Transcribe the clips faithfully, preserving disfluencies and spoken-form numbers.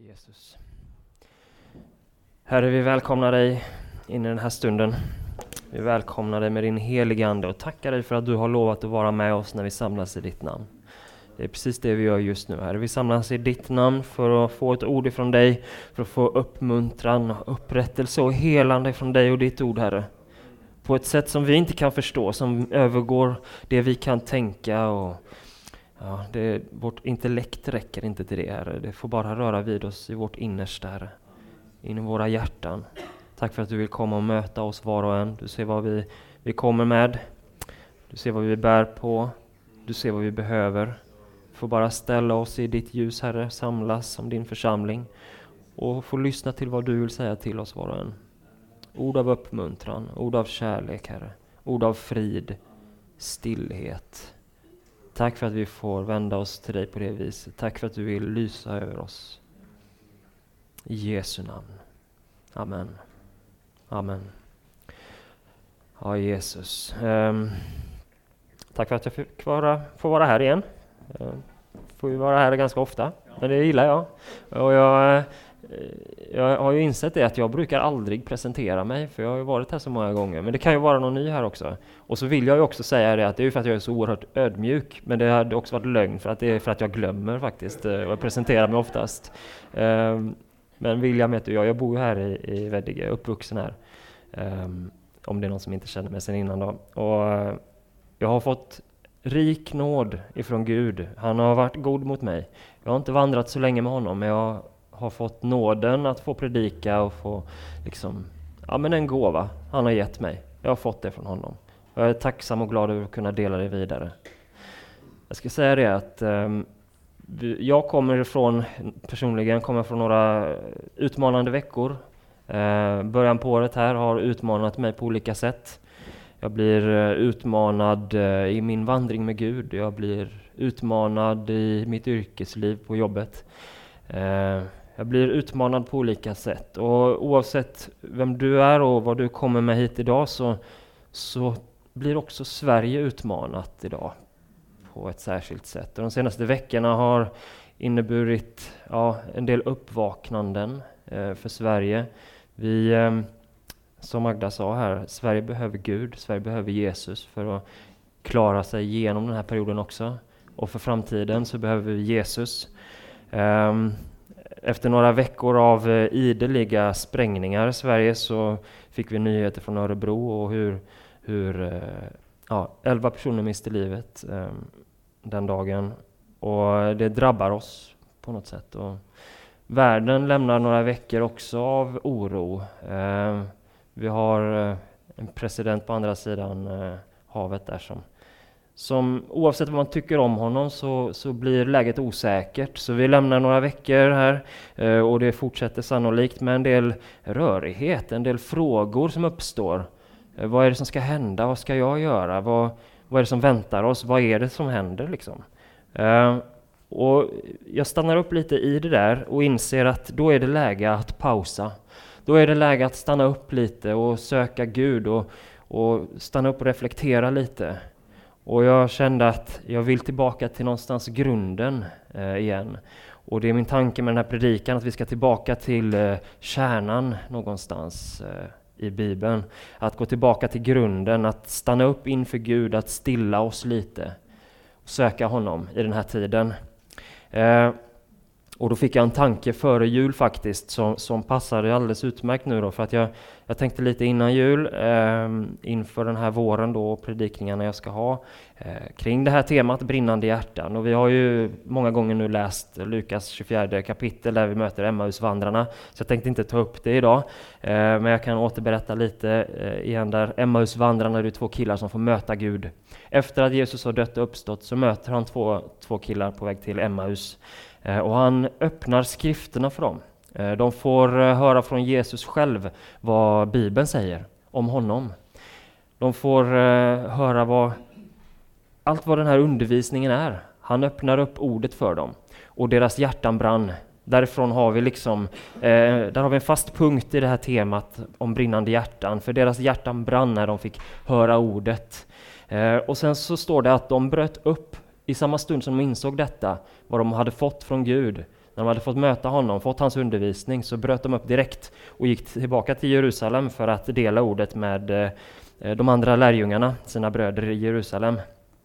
Jesus. Herre, vi välkomnar dig in i den här stunden. Vi välkomnar dig med din heliga ande och tackar dig för att du har lovat att vara med oss när vi samlas i ditt namn. Det är precis det vi gör just nu, Herre. Vi samlas i ditt namn för att få ett ord ifrån dig, för att få uppmuntran, upprättelse och helande från dig och ditt ord, Herre. På ett sätt som vi inte kan förstå, som övergår det vi kan tänka och ja, det, vårt intellekt räcker inte till det, Herre. Det får bara röra vid oss i vårt innersta, Herre. In i våra hjärtan. Tack för att du vill komma och möta oss var och en. Du ser vad vi, vi kommer med. Du ser vad vi bär på. Du ser vad vi behöver. Vi får bara ställa oss i ditt ljus, Herre. Samlas som din församling. Och få lyssna till vad du vill säga till oss var och en. Ord av uppmuntran. Ord av kärlek, Herre. Ord av frid. Stillhet. Tack för att vi får vända oss till dig på det viset. Tack för att du vill lysa över oss. I Jesu namn. Amen. Amen. Ja, Jesus. Um, tack för att jag fick vara, får vara här igen. Uh, får ju vara här ganska ofta. Men det gillar jag. Och jag, jag har ju insett det att jag brukar aldrig presentera mig. För jag har ju varit här så många gånger. Men det kan ju vara någon ny här också. Och så vill jag ju också säga det att det är för att jag är så oerhört ödmjuk. Men det hade också varit lögn för att det är för att jag glömmer faktiskt. Och jag presenterar mig oftast. Um, Men William heter jag, jag bor här i, i Veddige, uppvuxen här. Um, om det är någon som inte känner mig sen innan då. Och uh, jag har fått rik nåd ifrån Gud. Han har varit god mot mig. Jag har inte vandrat så länge med honom, men jag har fått nåden att få predika och få liksom, ja men en gåva han har gett mig. Jag har fått det från honom. Jag är tacksam och glad över att kunna dela det vidare. Jag ska säga det att um, jag kommer ifrån, personligen kommer från några utmanande veckor. Eh, början på året här har utmanat mig på olika sätt. Jag blir eh, utmanad eh, i min vandring med Gud. Jag blir utmanad i mitt yrkesliv på jobbet. Eh, jag blir utmanad på olika sätt. Och oavsett vem du är och vad du kommer med hit idag så, så blir också Sverige utmanat idag. På ett särskilt sätt. Och de senaste veckorna har inneburit ja, en del uppvaknanden eh, för Sverige. Vi, eh, som Magda sa här, Sverige behöver Gud, Sverige behöver Jesus för att klara sig igenom den här perioden också. Och för framtiden så behöver vi Jesus. Eh, efter några veckor av eh, ideliga sprängningar i Sverige så fick vi nyheter från Örebro och hur, hur eh, ja, elva personer miste livet eh, den dagen. Och det drabbar oss på något sätt. Och världen lämnar några veckor också av oro. Eh, vi har eh, en president på andra sidan eh, havet där som, som oavsett vad man tycker om honom så, så blir läget osäkert. Så vi lämnar några veckor här eh, och det fortsätter sannolikt med en del rörighet, en del frågor som uppstår. Eh, vad är det som ska hända? Vad ska jag göra? Vad, vad är det som väntar oss? Vad är det som händer liksom? Uh, och jag stannar upp lite i det där och inser att då är det läge att pausa. Då är det läge att stanna upp lite och söka Gud och, och stanna upp och reflektera lite. Och jag kände att jag vill tillbaka till någonstans grunden uh, igen. Och det är min tanke med den här predikan att vi ska tillbaka till uh, kärnan någonstans uh, i Bibeln. Att gå tillbaka till grunden, att stanna upp inför Gud, att stilla oss lite. Söka honom i den här tiden. Eh, och då fick jag en tanke före jul faktiskt som, som passade alldeles utmärkt nu då. För att jag, jag tänkte lite innan jul eh, inför den här våren då och predikningarna jag ska ha eh, kring det här temat brinnande hjärtan. Och vi har ju många gånger nu läst Lukas tjugofjärde kapitel där vi möter Emmausvandrarna. Så jag tänkte inte ta upp det idag. Eh, men jag kan återberätta lite eh, igen där. Emmausvandrarna, det är två killar som får möta Gud. Efter att Jesus har dött och uppstått så möter han två, två killar på väg till Emmaus. Eh, och han öppnar skrifterna för dem. Eh, de får eh, höra från Jesus själv vad Bibeln säger om honom. De får eh, höra vad allt vad den här undervisningen är. Han öppnar upp ordet för dem. Och deras hjärtan brann. Därifrån har vi liksom, eh, där har vi en fast punkt i det här temat om brinnande hjärtan. För deras hjärtan brann när de fick höra ordet. Eh, och sen så står det att de bröt upp i samma stund som de insåg detta, vad de hade fått från Gud, när de hade fått möta honom, fått hans undervisning, så bröt de upp direkt och gick tillbaka till Jerusalem för att dela ordet med de andra lärjungarna, sina bröder i Jerusalem.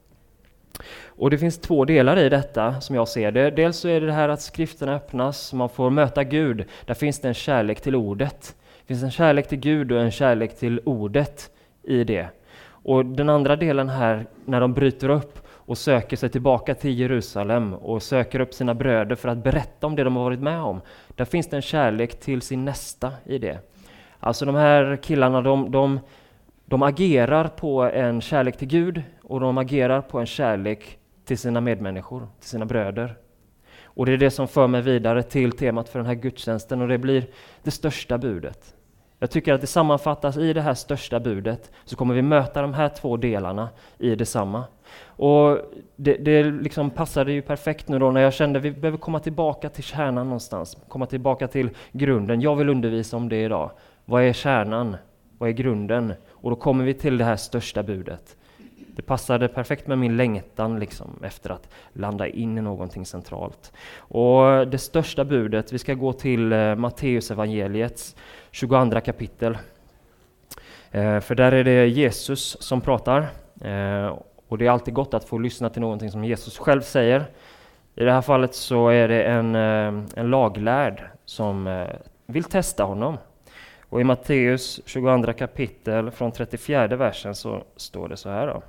Och det finns två delar i detta som jag ser det. Dels så är det det här att skrifterna öppnas, man får möta Gud. Där finns det en kärlek till ordet. Det finns en kärlek till Gud och en kärlek till ordet i det. Och den andra delen här, när de bryter upp och söker sig tillbaka till Jerusalem och söker upp sina bröder för att berätta om det de har varit med om. Där finns det en kärlek till sin nästa i det. Alltså de här killarna, de, de, de agerar på en kärlek till Gud och de agerar på en kärlek till sina medmänniskor, till sina bröder. Och det är det som för mig vidare till temat för den här gudstjänsten, och det blir det största budet. Jag tycker att det sammanfattas i det här största budet, så kommer vi möta de här två delarna i detsamma. Och det, det liksom passade ju perfekt nu då när jag kände att vi behöver komma tillbaka till kärnan någonstans. Komma tillbaka till grunden. Jag vill undervisa om det idag. Vad är kärnan? Vad är grunden? Och då kommer vi till det här största budet. Det passade perfekt med min längtan liksom, efter att landa in i någonting centralt. Och det största budet, vi ska gå till eh, Matteus evangeliets tjugoandra kapitel. Eh, för där är det Jesus som pratar. Eh, och det är alltid gott att få lyssna till någonting som Jesus själv säger. I det här fallet så är det en, eh, en laglärd som eh, vill testa honom. Och i Matteus tjugoandra kapitel från trettiofjärde versen så står det så här då.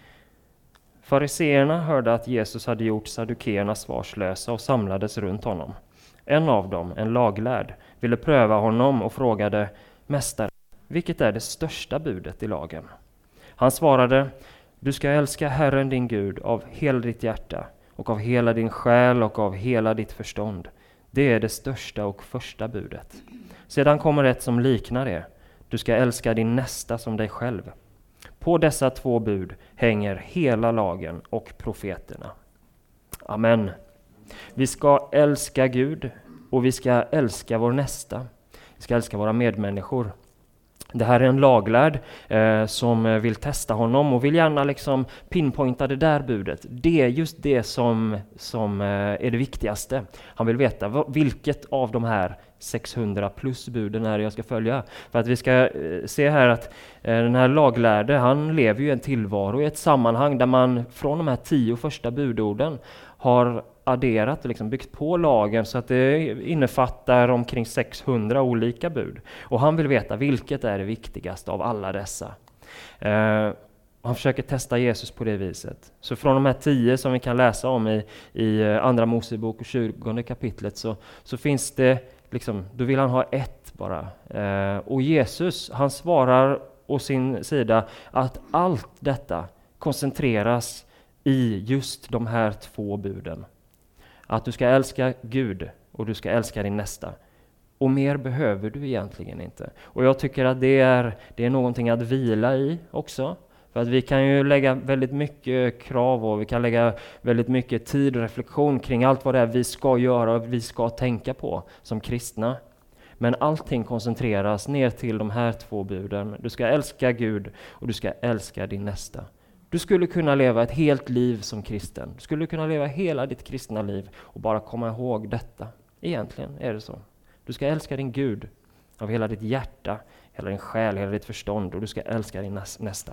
Fariseerna hörde att Jesus hade gjort saddukeerna svarslösa och samlades runt honom. En av dem, en laglärd, ville pröva honom och frågade: Mästare, vilket är det största budet i lagen? Han svarade: Du ska älska Herren din Gud av hela ditt hjärta och av hela din själ och av hela ditt förstånd. Det är det största och första budet. Sedan kommer ett som liknar det. Du ska älska din nästa som dig själv. På dessa två bud hänger hela lagen och profeterna. Amen. Vi ska älska Gud och vi ska älska vår nästa. Vi ska älska våra medmänniskor. Det här är en laglärd eh, som vill testa honom och vill gärna liksom pinpointa det där budet. Det är just det som, som eh, är det viktigaste. Han vill veta vilket av de här sexhundra plus buden är jag ska följa. För att vi ska eh, se här att eh, den här laglärde, han lever ju en tillvaro i ett sammanhang där man från de här tio första budorden har adderat och liksom byggt på lagen så att det innefattar omkring sexhundra olika bud. Och han vill veta vilket är det viktigaste av alla dessa. Eh, han försöker testa Jesus på det viset. Så från de här tio som vi kan läsa om i, i andra Mosebok och tjugonde kapitlet så, så finns det, liksom, då vill han ha ett bara. Eh, och Jesus, han svarar å sin sida att allt detta koncentreras i just de här två buden. Att du ska älska Gud och du ska älska din nästa. Och mer behöver du egentligen inte. Och jag tycker att det är, det är någonting att vila i också. För att vi kan ju lägga väldigt mycket krav och vi kan lägga väldigt mycket tid och reflektion kring allt vad det är vi ska göra och vi ska tänka på som kristna. Men allting koncentreras ner till de här två buden. Du ska älska Gud och du ska älska din nästa. Du skulle kunna leva ett helt liv som kristen. Du skulle kunna leva hela ditt kristna liv och bara komma ihåg detta. Egentligen är det så. Du ska älska din Gud av hela ditt hjärta, hela din själ, hela ditt förstånd, och du ska älska din nästa.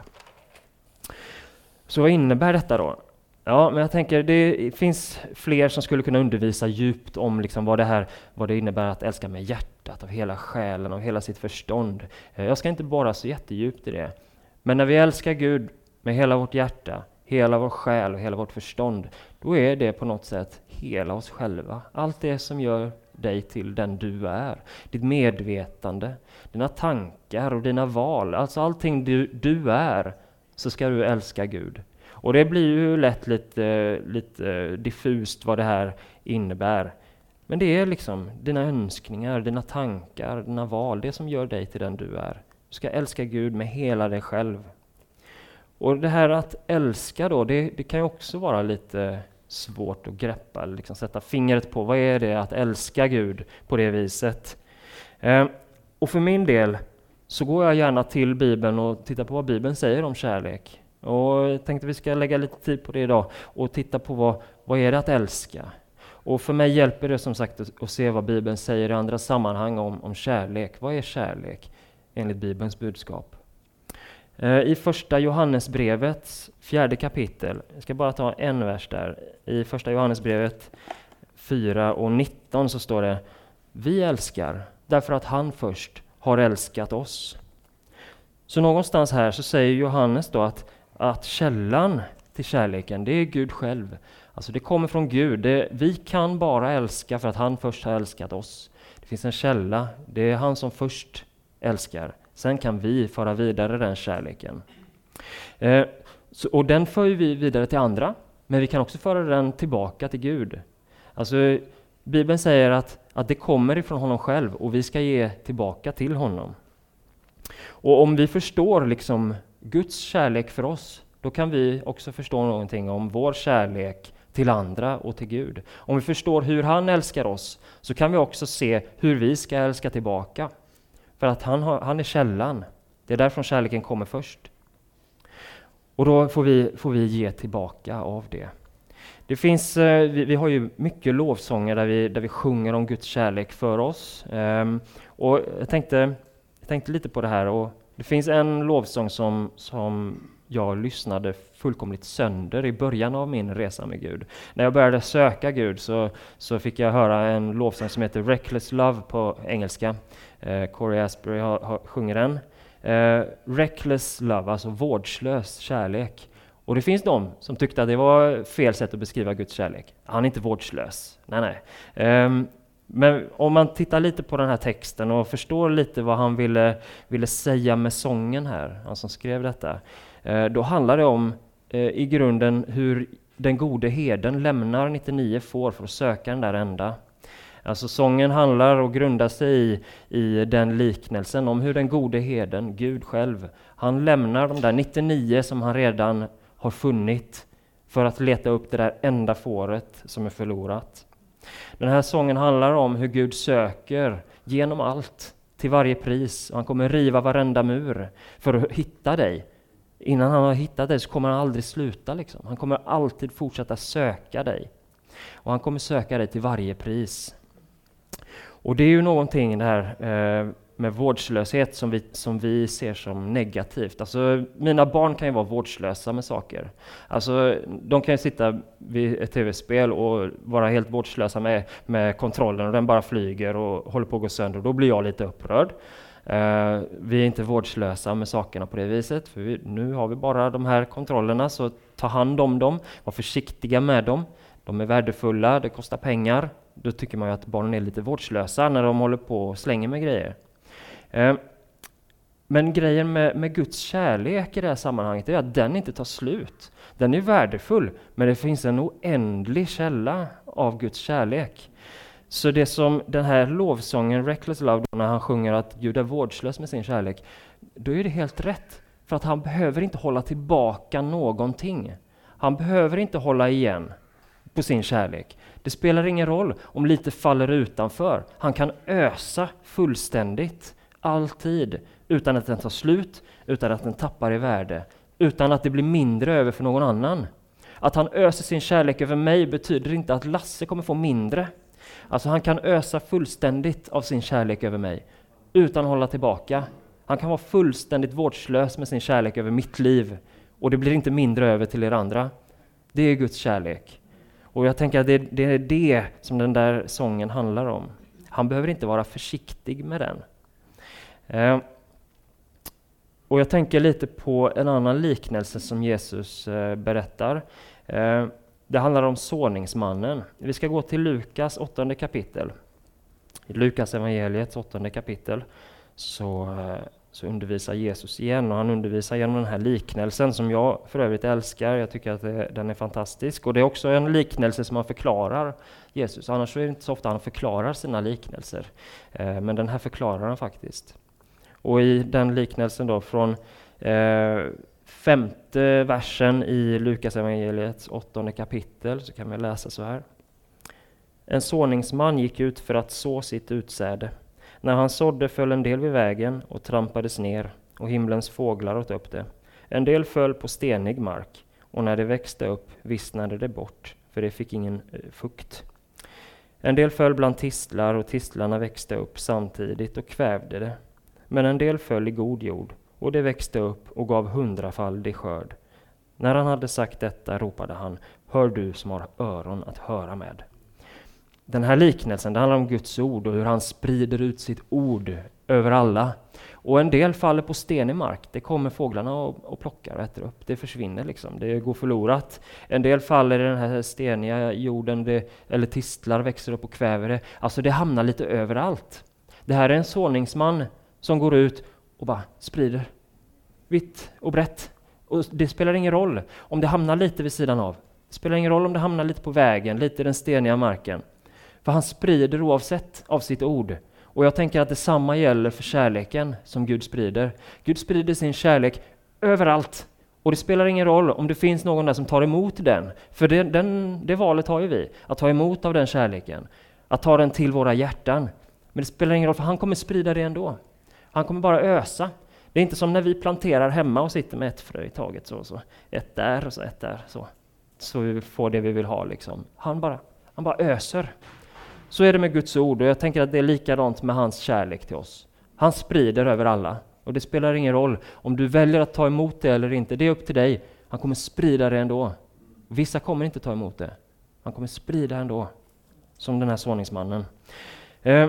Så vad innebär detta då? Ja, men jag tänker det finns fler som skulle kunna undervisa djupt om liksom vad det här, vad det innebär att älska med hjärtat, av hela själen, av hela sitt förstånd. Jag ska inte bara så jättedjupt i det. Men när vi älskar Gud med hela vårt hjärta, hela vår själ och hela vårt förstånd, då är det på något sätt hela oss själva. Allt det som gör dig till den du är. Ditt medvetande, dina tankar och dina val. Alltså allting du, du är, så ska du älska Gud. Och det blir ju lätt lite, lite diffust vad det här innebär. Men det är liksom dina önskningar, dina tankar, dina val, det som gör dig till den du är. Du ska älska Gud med hela dig själv. Och det här att älska då, det, det kan ju också vara lite svårt att greppa, liksom sätta fingret på vad är det att älska Gud på det viset. Eh, och för min del så går jag gärna till Bibeln och tittar på vad Bibeln säger om kärlek. Och jag tänkte vi ska lägga lite tid på det idag och titta på vad, vad är det att älska. Och för mig hjälper det som sagt att, att se vad Bibeln säger i andra sammanhang om, om kärlek. Vad är kärlek enligt Bibelns budskap? Eh, I första Johannesbrevets fjärde kapitel, jag ska bara ta en vers där. I första Johannesbrevet fyra och nitton så står det: vi älskar därför att han först har älskat oss. Så någonstans här så säger Johannes då att, att källan till kärleken, det är Gud själv. Alltså det kommer från Gud. Det, vi kan bara älska för att han först har älskat oss. Det finns en källa. Det är han som först älskar. Sen kan vi föra vidare den kärleken. Eh, så, och den för vi vidare till andra. Men vi kan också föra den tillbaka till Gud. Alltså Bibeln säger att, att det kommer ifrån honom själv och vi ska ge tillbaka till honom. Och om vi förstår liksom Guds kärlek för oss, då kan vi också förstå någonting om vår kärlek till andra och till Gud. Om vi förstår hur han älskar oss, så kan vi också se hur vi ska älska tillbaka. För att han, har, han är källan. Det är därifrån kärleken kommer först. Och då får vi, får vi ge tillbaka av det. Det finns, vi, vi har ju mycket lovsånger där vi, där vi sjunger om Guds kärlek för oss. Um, och jag tänkte, jag tänkte lite på det här. Och det finns en lovsång som, som jag lyssnade fullkomligt sönder i början av min resa med Gud. När jag började söka Gud så, så fick jag höra en lovsång som heter Reckless Love på engelska. Uh, Corey Asbury har, har, sjunger den. Uh, Reckless Love, alltså vårdslös kärlek. Och det finns de som tyckte att det var fel sätt att beskriva Guds kärlek. Han är inte vårdslös. Nej, nej. Um, men om man tittar lite på den här texten och förstår lite vad han ville, ville säga med sången här, han som skrev detta, uh, då handlar det om uh, i grunden hur den gode herden lämnar nittionio får för att söka den där enda. Alltså sången handlar och grundar sig i, i den liknelsen om hur den gode herden, Gud själv, han lämnar de där nittionio som han redan har funnit för att leta upp det där enda fåret som är förlorat. Den här sången handlar om hur Gud söker genom allt till varje pris. Och han kommer riva varenda mur för att hitta dig. Innan han har hittat dig så kommer han aldrig sluta. Liksom. Han kommer alltid fortsätta söka dig. Och han kommer söka dig till varje pris. Och det är ju någonting det här eh, med vårdslöshet som vi, som vi ser som negativt. Alltså, mina barn kan ju vara vårdslösa med saker. Alltså, de kan ju sitta vid ett tv-spel och vara helt vårdslösa med, med kontrollen och den bara flyger och håller på att gå sönder. Då blir jag lite upprörd. Uh, vi är inte vårdslösa med sakerna på det viset. För vi, nu har vi bara de här kontrollerna, så ta hand om dem. Var försiktiga med dem. De är värdefulla, det kostar pengar. Då tycker man ju att barnen är lite vårdslösa när de håller på och slänger med grejer. Men grejen med, med Guds kärlek i det här sammanhanget är att den inte tar slut. Den är värdefull, men det finns en oändlig källa av Guds kärlek. Så det som den här lovsången Reckless Love, när han sjunger att Gud är vårdslös med sin kärlek, då är det helt rätt. För att han behöver inte hålla tillbaka någonting. Han behöver inte hålla igen på sin kärlek. Det spelar ingen roll om lite faller utanför. Han kan ösa fullständigt. Alltid, utan att den tar slut, utan att den tappar i värde, utan att det blir mindre över för någon annan. Att han öser sin kärlek över mig betyder inte att Lasse kommer få mindre. Alltså han kan ösa fullständigt av sin kärlek över mig, utan att hålla tillbaka. Han kan vara fullständigt vårdslös med sin kärlek över mitt liv, och det blir inte mindre över till er andra. Det är Guds kärlek. Och jag tänker att det, det är det som den där sången handlar om. Han behöver inte vara försiktig med den. Eh, och jag tänker lite på en annan liknelse som Jesus eh, berättar. Eh, det handlar om såningsmannen. Vi ska gå till Lukas åttonde kapitel. I Lukas evangeliets åttonde kapitel så, eh, så undervisar Jesus igen, och han undervisar genom den här liknelsen som jag för övrigt älskar. Jag tycker att det, den är fantastisk, och det är också en liknelse som han förklarar Jesus. Annars är det inte så ofta han förklarar sina liknelser, eh, men den här förklarar han faktiskt. Och i den liknelsen då från eh, femte versen i Lukas evangeliets åttonde kapitel så kan vi läsa så här. En såningsman gick ut för att så sitt utsäde. När han sådde föll en del vid vägen och trampades ner, och himlens fåglar åt upp det. En del föll på stenig mark, och när det växte upp vissnade det bort, för det fick ingen eh, fukt. En del föll bland tistlar och tistlarna växte upp samtidigt och kvävde det. Men en del föll i god jord och det växte upp och gav hundrafaldig skörd. När han hade sagt detta ropade han: hör du som har öron att höra med. Den här liknelsen, det handlar om Guds ord och hur han sprider ut sitt ord över alla. Och en del faller på stenig mark. Det kommer fåglarna och, och plockar och äter upp. Det försvinner liksom. Det går förlorat. En del faller i den här steniga jorden. Det, eller tistlar växer upp och kväver det. Alltså det hamnar lite överallt. Det här är en såningsman som går ut och bara sprider. Vitt och brett. Och det spelar ingen roll om det hamnar lite vid sidan av. Det spelar ingen roll om det hamnar lite på vägen. Lite i den steniga marken. För han sprider oavsett av sitt ord. Och jag tänker att detsamma gäller för kärleken som Gud sprider. Gud sprider sin kärlek överallt. Och det spelar ingen roll om det finns någon där som tar emot den. För det, den, det valet har ju vi. Att ta emot av den kärleken. Att ta den till våra hjärtan. Men det spelar ingen roll för han kommer sprida det ändå. Han kommer bara ösa. Det är inte som när vi planterar hemma och sitter med ett frö i taget. Så, så. Ett där och så ett där. Så, så vi får det vi vill ha. Liksom. Han, bara, han bara öser. Så är det med Guds ord och jag tänker att det är likadant med hans kärlek till oss. Han sprider över alla och det spelar ingen roll om du väljer att ta emot det eller inte. Det är upp till dig. Han kommer sprida det ändå. Vissa kommer inte ta emot det. Han kommer sprida ändå. Som den här såningsmannen. Eh,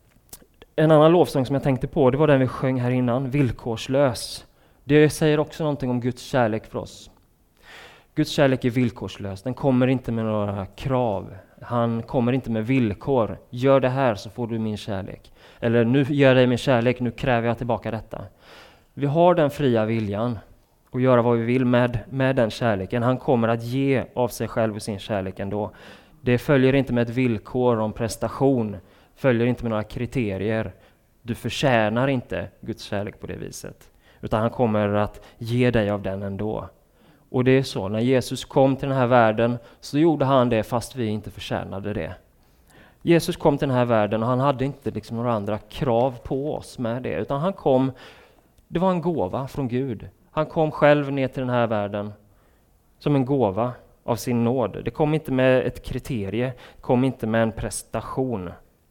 en annan lovsång som jag tänkte på, det var den vi sjöng här innan. Villkorslös. Det säger också någonting om Guds kärlek för oss. Guds kärlek är villkorslös. Den kommer inte med några krav. Han kommer inte med villkor. Gör det här så får du min kärlek. Eller nu gör jag dig min kärlek, nu kräver jag tillbaka detta. Vi har den fria viljan att göra vad vi vill med, med den kärleken. Han kommer att ge av sig själv och sin kärlek ändå. Det följer inte med ett villkor om prestation. Följer inte med några kriterier. Du förtjänar inte Guds kärlek på det viset. Utan han kommer att ge dig av den ändå. Och det är så, när Jesus kom till den här världen så gjorde han det fast vi inte förtjänade det. Jesus kom till den här världen och han hade inte liksom några andra krav på oss med det. Utan han kom, det var en gåva från Gud. Han kom själv ner till den här världen som en gåva av sin nåd. Det kom inte med ett kriterie, det kom inte med en prestation.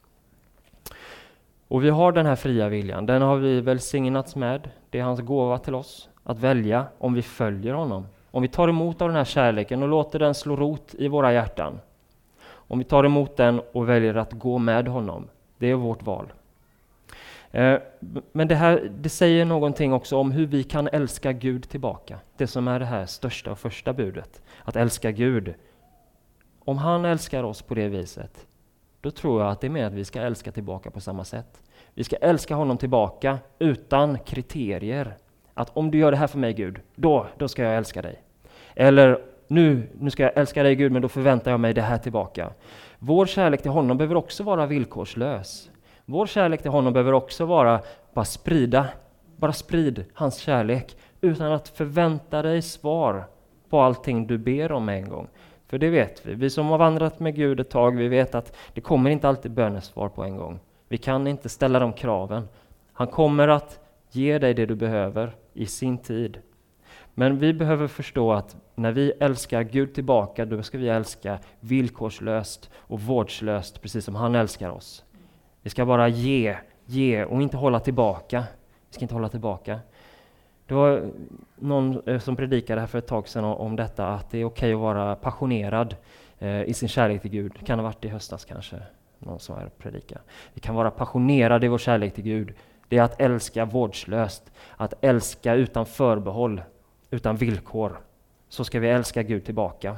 Och vi har den här fria viljan, den har vi välsignats med. Det är hans gåva till oss att välja om vi följer honom. Om vi tar emot av den här kärleken och låter den slå rot i våra hjärtan. Om vi tar emot den och väljer att gå med honom. Det är vårt val. Eh, men det här det säger någonting också om hur vi kan älska Gud tillbaka. Det som är det här största och första budet. Att älska Gud. Om han älskar oss på det viset, då tror jag att det är med att vi ska älska tillbaka på samma sätt. Vi ska älska honom tillbaka utan kriterier. Att om du gör det här för mig Gud, då, då ska jag älska dig. Eller nu, nu ska jag älska dig Gud, men då förväntar jag mig det här tillbaka. Vår kärlek till honom behöver också vara villkorslös. Vår kärlek till honom behöver också vara bara sprida, bara sprid hans kärlek utan att förvänta dig svar på allting du ber om en gång. För det vet vi. Vi som har vandrat med Gud ett tag, vi vet att det kommer inte alltid bönesvar på en gång. Vi kan inte ställa de kraven. Han kommer att ge dig det du behöver i sin tid. Men vi behöver förstå att när vi älskar Gud tillbaka, då ska vi älska villkorslöst och vårdslöst, precis som han älskar oss. Vi ska bara ge, ge och inte hålla tillbaka. Vi ska inte hålla tillbaka. Det var någon som predikade här för ett tag sedan om detta, att det är okej att vara passionerad eh, i sin kärlek till Gud. Det kan ha varit i höstas kanske, någon som är predika. Vi kan vara passionerade i vår kärlek till Gud. Det är att älska vårdslöst, att älska utan förbehåll, utan villkor. Så ska vi älska Gud tillbaka.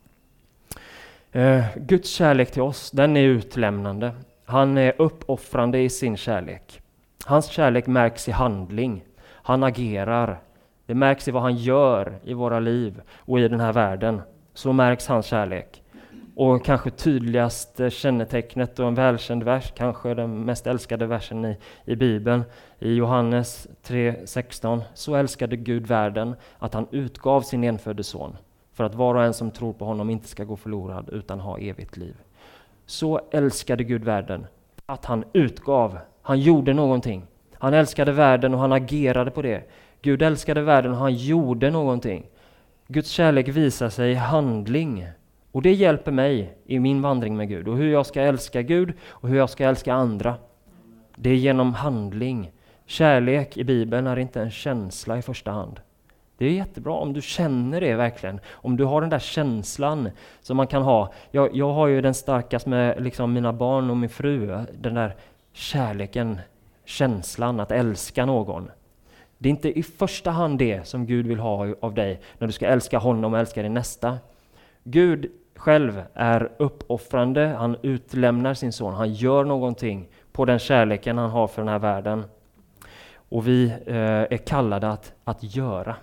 Eh, Guds kärlek till oss, den är utlämnande. Han är uppoffrande i sin kärlek. Hans kärlek märks i handling. Han agerar. Det märks i vad han gör i våra liv och i den här världen. Så märks hans kärlek. Och kanske tydligaste kännetecknet och en välkänd vers, kanske den mest älskade versen i, i Bibeln, i Johannes tre sexton. Så älskade Gud världen att han utgav sin enfödde son för att var och en som tror på honom inte ska gå förlorad utan ha evigt liv. Så älskade Gud världen att han utgav, han gjorde någonting. Han älskade världen och han agerade på det. Gud älskade världen och han gjorde någonting. Guds kärlek visar sig i handling. Och det hjälper mig i min vandring med Gud och hur jag ska älska Gud och hur jag ska älska andra. Det är genom handling. Kärlek i Bibeln är inte en känsla i första hand. Det är jättebra om du känner det verkligen. Om du har den där känslan som man kan ha. Jag, jag har ju den starkast med liksom mina barn och min fru. Den där kärleken, känslan att älska någon. Det är inte i första hand det som Gud vill ha av dig när du ska älska honom och älska din nästa. Gud själv är uppoffrande, han utlämnar sin son, han gör någonting på den kärleken han har för den här världen. Och vi eh, är kallade att, att göra.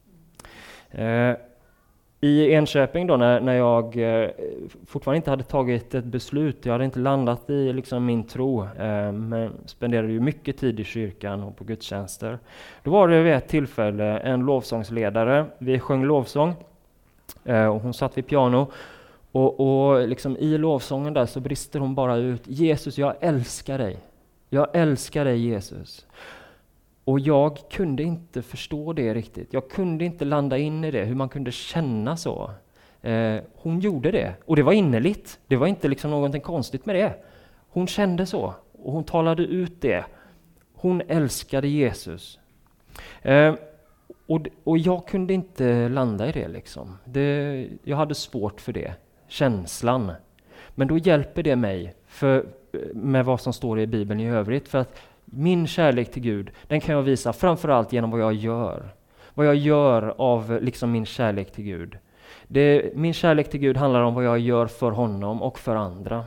Eh, I Enköping då när, när jag eh, fortfarande inte hade tagit ett beslut, jag hade inte landat i liksom min tro, eh, men spenderade ju mycket tid i kyrkan och på gudstjänster. Då var det vid ett tillfälle en lovsångsledare, vi sjöng lovsång eh, och hon satt vid piano och, och liksom i lovsången där så brister hon bara ut: Jesus, jag älskar dig. Jag älskar dig, Jesus. Och jag kunde inte förstå det riktigt. Jag kunde inte landa in i det, hur man kunde känna så. Eh, hon gjorde det, och det var innerligt. Det var inte liksom någonting konstigt med det. Hon kände så, och hon talade ut det. Hon älskade Jesus. Eh, och, och jag kunde inte landa i det liksom. Det, jag hade svårt för det, känslan. Men då hjälper det mig för, med vad som står i Bibeln i övrigt. För att min kärlek till Gud, den kan jag visa framförallt genom vad jag gör. Vad jag gör av liksom min kärlek till Gud. Det, min kärlek till Gud handlar om vad jag gör för honom och för andra.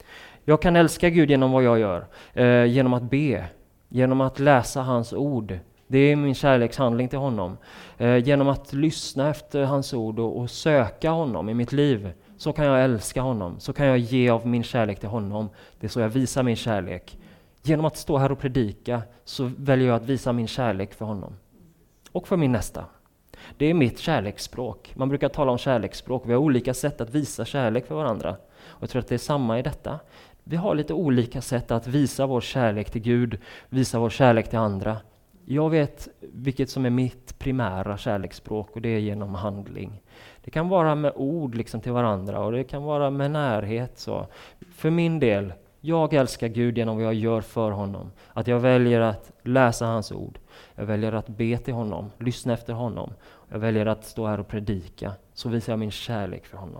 Jag kan älska Gud genom vad jag gör. Eh, genom att be. Genom att läsa hans ord. Det är min kärlekshandling till honom. Eh, genom att lyssna efter hans ord och, och söka honom i mitt liv. Så kan jag älska honom. Så kan jag ge av min kärlek till honom. Det är så jag visar min kärlek. Genom att stå här och predika så väljer jag att visa min kärlek för honom. Och för min nästa. Det är mitt kärleksspråk. Man brukar tala om kärleksspråk. Vi har olika sätt att visa kärlek för varandra. Och jag tror att det är samma i detta. Vi har lite olika sätt att visa vår kärlek till Gud. Visa vår kärlek till andra. Jag vet vilket som är mitt primära kärleksspråk, och det är genom handling. Det kan vara med ord liksom till varandra, och det kan vara med närhet. Så. För min del, jag älskar Gud genom vad jag gör för honom. Att jag väljer att läsa hans ord. Jag väljer att be till honom, lyssna efter honom. Jag väljer att stå här och predika. Så visar jag min kärlek för honom.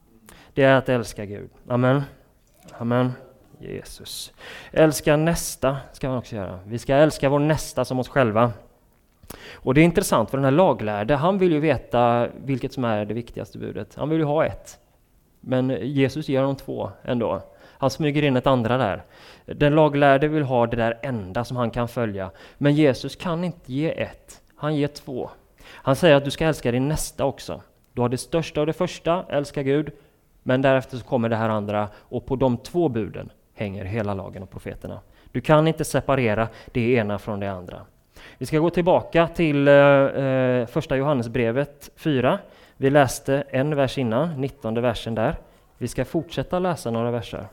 Det är att älska Gud. Amen. Amen. Jesus. Älska nästa ska man också göra. Vi ska älska vår nästa som oss själva. Och det är intressant, för den här laglärde, han vill ju veta vilket som är det viktigaste budet. Han vill ju ha ett. Men Jesus ger honom två ändå. Han smyger in ett andra där. Den laglärde vill ha det där enda som han kan följa. Men Jesus kan inte ge ett. Han ger två. Han säger att du ska älska din nästa också. Du har det största och det första, älska Gud. Men därefter så kommer det här andra. Och på de två buden hänger hela lagen och profeterna. Du kan inte separera det ena från det andra. Vi ska gå tillbaka till eh, första Johannesbrevet fyra. Vi läste en vers innan, nittonde versen där. Vi ska fortsätta läsa några verser.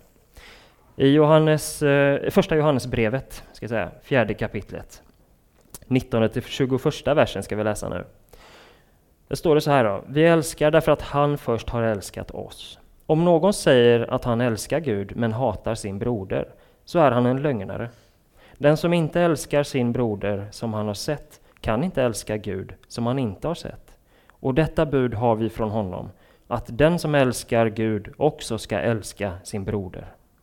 I Johannes, eh, första Johannesbrevet, ska jag säga, fjärde kapitlet. nittonde till tjugoförsta versen ska vi läsa nu. Det står det så här då. Vi älskar därför att han först har älskat oss. Om någon säger att han älskar Gud men hatar sin broder, så är han en lögnare. Den som inte älskar sin broder som han har sett kan inte älska Gud som han inte har sett. Och detta bud har vi från honom, att den som älskar Gud också ska älska sin broder.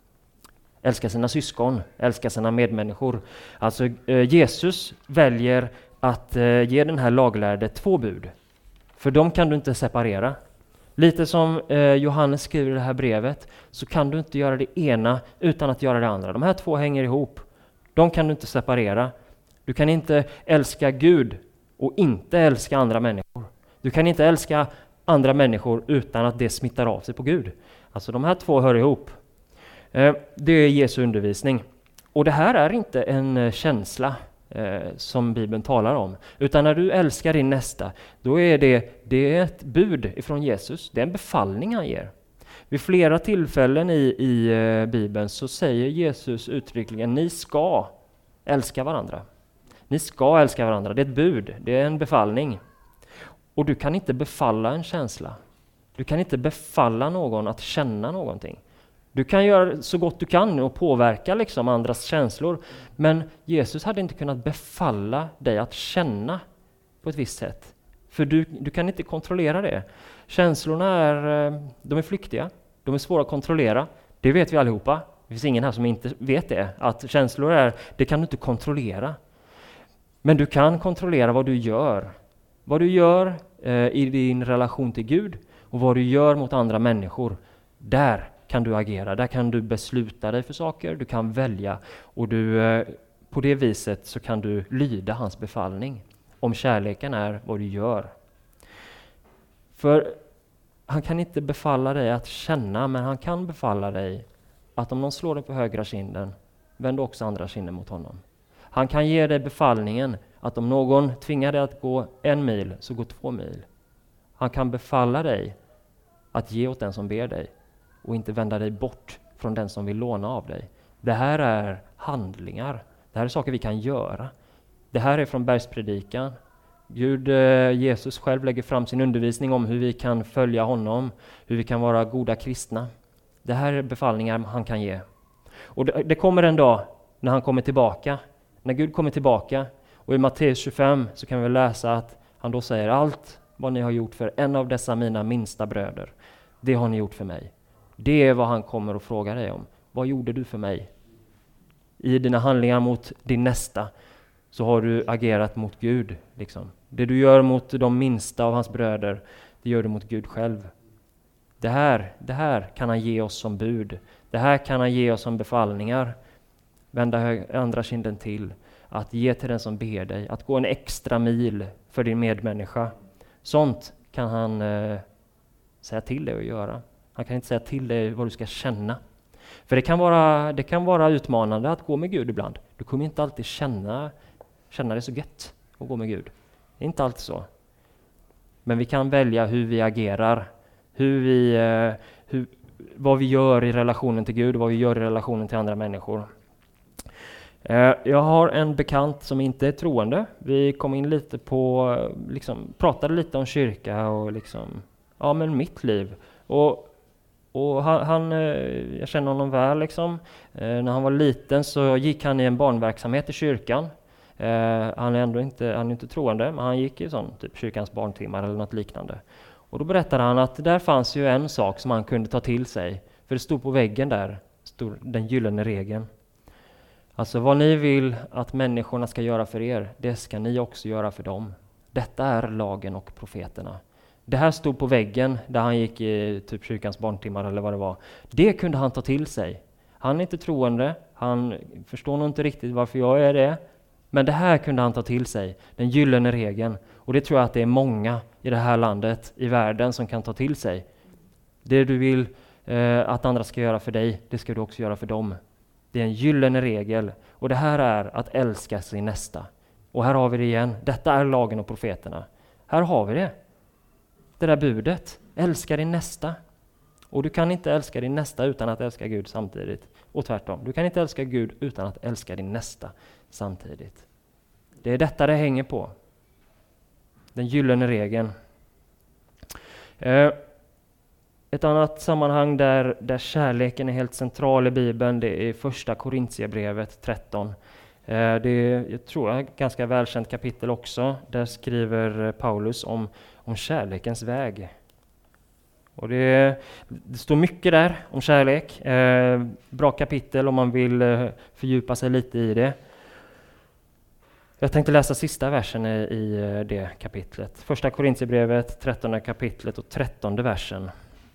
Älska sina syskon, älska sina medmänniskor. Alltså eh, Jesus väljer att eh, ge den här laglärde två bud. För dem kan du inte separera. Lite som eh, Johannes skriver i det här brevet, så kan du inte göra det ena utan att göra det andra. De här två hänger ihop. De kan du inte separera. Du kan inte älska Gud och inte älska andra människor. Du kan inte älska andra människor utan att det smittar av sig på Gud. Alltså de här två hör ihop. Eh, det är Jesu undervisning. Och det här är inte en eh, känsla eh, som Bibeln talar om. Utan när du älskar din nästa, då är det, det är ett bud ifrån Jesus. Det är en befallning han ger. Vid flera tillfällen i, i eh, Bibeln så säger Jesus uttryckligen: ni ska älska varandra. Ni ska älska varandra. Det är ett bud, det är en befallning. Och du kan inte befalla en känsla. Du kan inte befalla någon att känna någonting. Du kan göra så gott du kan och påverka liksom andras känslor. Men Jesus hade inte kunnat befalla dig att känna på ett visst sätt. För du, du kan inte kontrollera det. Känslorna är, de är flyktiga. De är svåra att kontrollera. Det vet vi allihopa. Det finns ingen här som inte vet det. Att känslor är, det kan du inte kontrollera. Men du kan kontrollera vad du gör. Vad du gör eh, i din relation till Gud och vad du gör mot andra människor. Där kan du agera. Där kan du besluta dig för saker. Du kan välja. Och du, eh, på det viset så kan du lyda hans befallning. Om kärleken är vad du gör. För han kan inte befalla dig att känna, men han kan befalla dig att om någon slår dig på högra kinden, vänd också andra kinden mot honom. Han kan ge dig befallningen att om någon tvingar dig att gå en mil, så gå två mil. Han kan befalla dig att ge åt den som ber dig och inte vända dig bort från den som vill låna av dig. Det här är handlingar. Det här är saker vi kan göra. Det här är från bergspredikan. Gud, Jesus själv lägger fram sin undervisning om hur vi kan följa honom, hur vi kan vara goda kristna. Det här är befallningar han kan ge. Och det, det kommer en dag när han kommer tillbaka, när Gud kommer tillbaka. Och i Matteus tjugofem så kan vi läsa att han då säger: allt vad ni har gjort för en av dessa mina minsta bröder, det har ni gjort för mig. Det är vad han kommer att fråga dig om. Vad gjorde du för mig? I dina handlingar mot din nästa så har du agerat mot Gud. Liksom. Det du gör mot de minsta av hans bröder, det gör du mot Gud själv. Det här, det här kan han ge oss som bud. Det här kan han ge oss som befallningar. Vända hög, andra kinden till. Att ge till den som ber dig. Att gå en extra mil för din medmänniska. Sånt kan han eh, säga till dig att göra. Han kan inte säga till dig vad du ska känna. För det kan vara, det kan vara utmanande att gå med Gud ibland. Du kommer inte alltid känna, känna det så gött att gå med Gud. Det är inte alltid så. Men vi kan välja hur vi agerar. Hur vi, eh, hur, vad vi gör i relationen till Gud och vad vi gör i relationen till andra människor. Eh, jag har en bekant som inte är troende. Vi kom in lite på, liksom, pratade lite om kyrka och liksom, ja men mitt liv. Och Och han, han, jag känner honom väl liksom. Eh, när han var liten så gick han i en barnverksamhet i kyrkan. Eh, han är ändå inte, han är inte troende, men han gick i sån typ kyrkans barntimmar eller något liknande. Och då berättade han att där fanns ju en sak som han kunde ta till sig. För det stod på väggen där, stod den gyllene regeln. Alltså vad ni vill att människorna ska göra för er, det ska ni också göra för dem. Detta är lagen och profeterna. Det här stod på väggen där han gick i typ kyrkans barntimmar eller vad det var. Det kunde han ta till sig. Han är inte troende, han förstår nog inte riktigt varför jag är det. Men det här kunde han ta till sig, den gyllene regeln. Och det tror jag att det är många i det här landet, i världen, som kan ta till sig. Det du vill eh, att andra ska göra för dig, det ska du också göra för dem. Det är en gyllene regel. Och det här är att älska sin nästa. Och här har vi det igen. Detta är lagen och profeterna. Här har vi det. Det där budet, älska din nästa. Och du kan inte älska din nästa utan att älska Gud samtidigt. Och tvärtom, du kan inte älska Gud utan att älska din nästa samtidigt. Det är detta det hänger på. Den gyllene regeln. Eh, ett annat sammanhang där, där kärleken är helt central i Bibeln, det är första Korintierbrevet tretton. Eh, det är, jag tror jag, ett ganska välkänt kapitel också. Där skriver Paulus om om kärlekens väg. Och det, det står mycket där om kärlek. Eh, bra kapitel om man vill eh, fördjupa sig lite i det. Jag tänkte läsa sista versen i, i det kapitlet. Första Korintierbrevet, trettonde kapitlet och trettonde versen.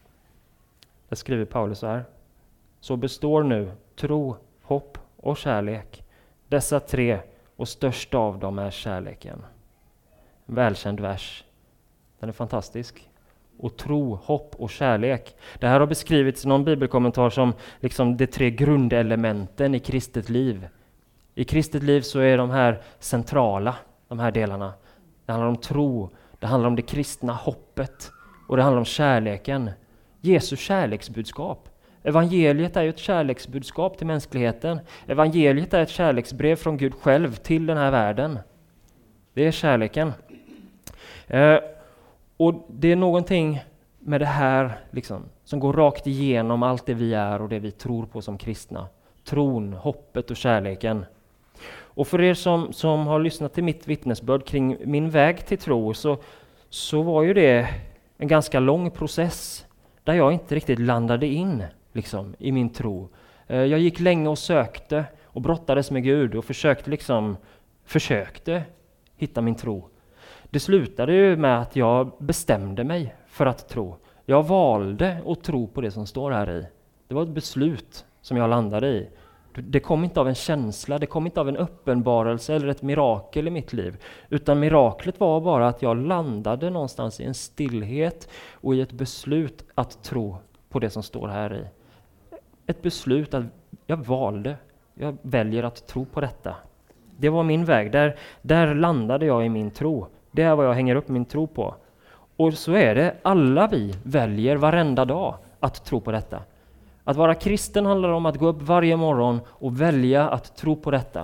Där skriver Paulus så här. Så består nu tro, hopp och kärlek. Dessa tre, och störst av dem är kärleken. Välkänd vers. Den är fantastisk. Och tro, hopp och kärlek. Det här har beskrivits i någon bibelkommentar som liksom de tre grundelementen i kristet liv. I kristet liv så är de här centrala, de här delarna. Det handlar om tro, det handlar om det kristna hoppet och det handlar om kärleken. Jesu kärleksbudskap. Evangeliet är ju ett kärleksbudskap till mänskligheten. Evangeliet är ett kärleksbrev från Gud själv till den här världen. Det är kärleken. Eh, Och det är någonting med det här liksom, som går rakt igenom allt det vi är och det vi tror på som kristna. Tron, hoppet och kärleken. Och för er som, som har lyssnat till mitt vittnesbörd kring min väg till tro så, så var ju det en ganska lång process där jag inte riktigt landade in liksom, i min tro. Jag gick länge och sökte och brottades med Gud och försökte liksom försökte hitta min tro. Det slutade ju med att jag bestämde mig för att tro. Jag valde att tro på det som står här i. Det var ett beslut som jag landade i. Det kom inte av en känsla, det kom inte av en uppenbarelse eller ett mirakel i mitt liv. Utan miraklet var bara att jag landade någonstans i en stillhet och i ett beslut att tro på det som står här i. Ett beslut att jag valde, jag väljer att tro på detta. Det var min väg, där, där landade jag i min tro. Det är vad jag hänger upp min tro på. Och så är det, alla vi väljer varenda dag att tro på detta. Att vara kristen handlar om att gå upp varje morgon och välja att tro på detta.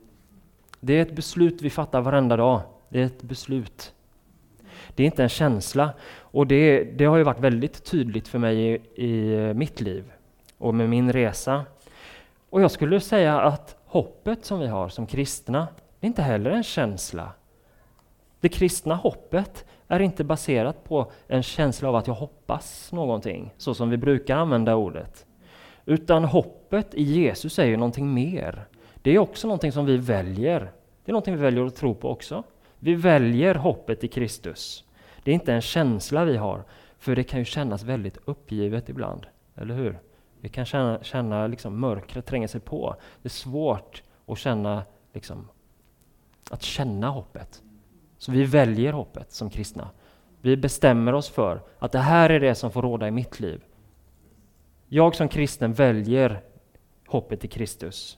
Det är ett beslut vi fattar varenda dag. Det är ett beslut. Det är inte en känsla. Och det, det har ju varit väldigt tydligt för mig i, i mitt liv och med min resa. Och jag skulle säga att hoppet som vi har som kristna är inte heller en känsla. Det kristna hoppet är inte baserat på en känsla av att jag hoppas någonting, så som vi brukar använda ordet. Utan hoppet i Jesus är ju någonting mer. Det är också någonting som vi väljer. Det är någonting vi väljer att tro på också. Vi väljer hoppet i Kristus. Det är inte en känsla vi har, för det kan ju kännas väldigt uppgivet ibland, eller hur? Vi kan känna, känna liksom mörkret tränger sig på. Det är svårt att känna, liksom, att känna hoppet. Så vi väljer hoppet som kristna. Vi bestämmer oss för att det här är det som får råda i mitt liv. Jag som kristen väljer hoppet i Kristus.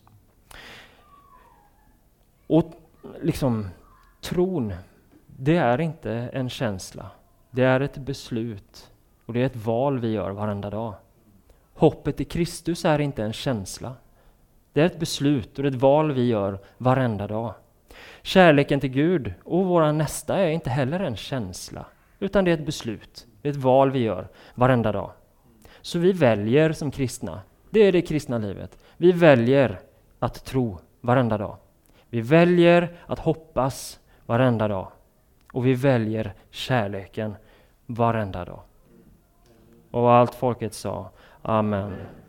Och liksom tron, det är inte en känsla. Det är ett beslut. Och det är ett val vi gör varenda dag. Hoppet i Kristus är inte en känsla. Det är ett beslut och ett val vi gör varenda dag. Kärleken till Gud och våra nästa är inte heller en känsla, utan det är ett beslut. Det är ett val vi gör varenda dag. Så vi väljer som kristna. Det är det kristna livet. Vi väljer att tro varenda dag. Vi väljer att hoppas varenda dag. Och vi väljer kärleken varenda dag. Och allt folket sa amen.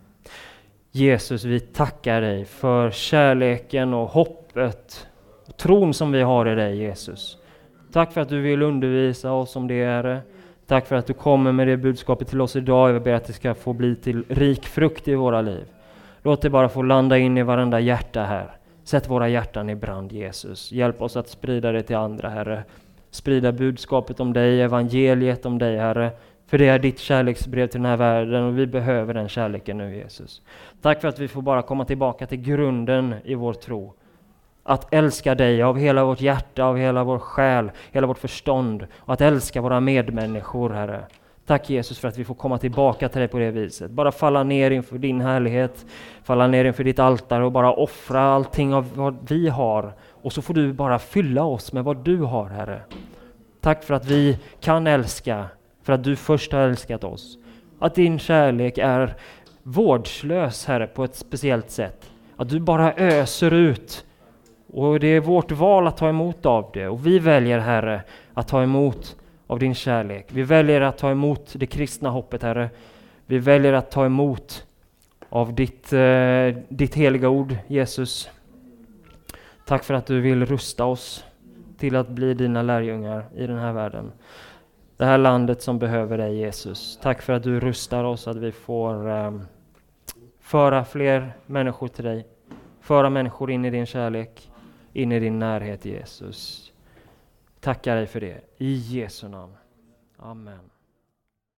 Jesus, vi tackar dig för kärleken och hoppet och tron som vi har i dig, Jesus. Tack för att du vill undervisa oss om det, Herre. Tack för att du kommer med det budskapet till oss idag. Jag ber att det ska få bli till rik frukt i våra liv. Låt det bara få landa in i varenda hjärta här. Sätt våra hjärtan i brand, Jesus. Hjälp oss att sprida det till andra, Herre. Sprida budskapet om dig, evangeliet om dig, Herre. För det är ditt kärleksbrev till den här världen och vi behöver den kärleken nu, Jesus. Tack för att vi får bara komma tillbaka till grunden i vår tro. Att älska dig av hela vårt hjärta, av hela vår själ, hela vårt förstånd. Och att älska våra medmänniskor, Herre. Tack Jesus för att vi får komma tillbaka till dig på det viset. Bara falla ner inför din härlighet. Falla ner inför ditt altare och bara offra allting av vad vi har. Och så får du bara fylla oss med vad du har, Herre. Tack för att vi kan älska. För att du först har älskat oss. Att din kärlek är vårdslös, Herre, på ett speciellt sätt. Att du bara öser ut. Och det är vårt val att ta emot av det. Och vi väljer, Herre, att ta emot av din kärlek. Vi väljer att ta emot det kristna hoppet, Herre. Vi väljer att ta emot av ditt, eh, ditt heliga ord, Jesus. Tack för att du vill rusta oss till att bli dina lärjungar i den här världen. Det här landet som behöver dig, Jesus. Tack för att du rustar oss så att vi får eh, föra fler människor till dig. Föra människor in i din kärlek, in i din närhet, Jesus. Tackar dig för det. I Jesu namn. Amen.